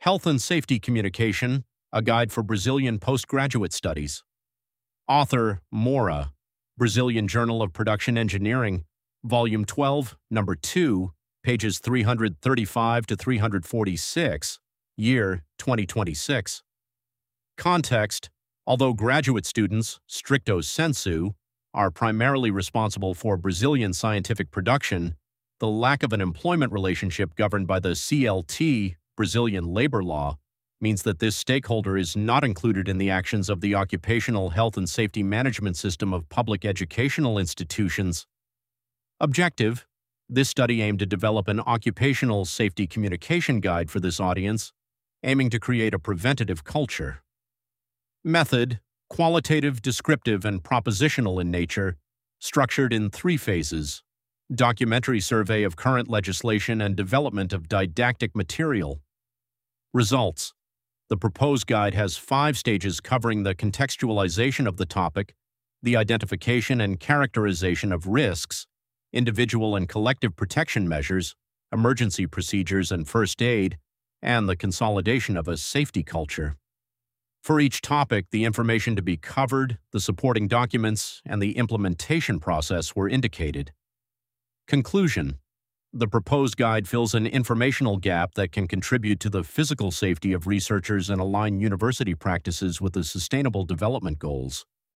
Health and Safety Communication, a Guide for Brazilian Postgraduate Studies. Author Moura, Brazilian Journal of Production Engineering, Volume 12, Number 2, pages 335 to 346, year 2026. Context: although graduate students, stricto sensu, are primarily responsible for Brazilian scientific production, the lack of an employment relationship governed by the CLT, Brazilian labor law, means that this stakeholder is not included in the actions of the occupational health and safety management system of public educational institutions. Objective: this study aimed to develop an occupational safety communication guide for this audience, aiming to create a preventative culture. Method: qualitative, descriptive, and propositional in nature, structured in 3 phases: documentary survey of current legislation and development of didactic material. Results: the proposed guide has 5 stages covering the contextualization of the topic, the identification and characterization of risks, individual and collective protection measures, emergency procedures and first aid, and the consolidation of a safety culture. For each topic, the information to be covered, the supporting documents, and the implementation process were indicated. Conclusion: the proposed guide fills an informational gap that can contribute to the physical safety of researchers and align university practices with the Sustainable Development Goals.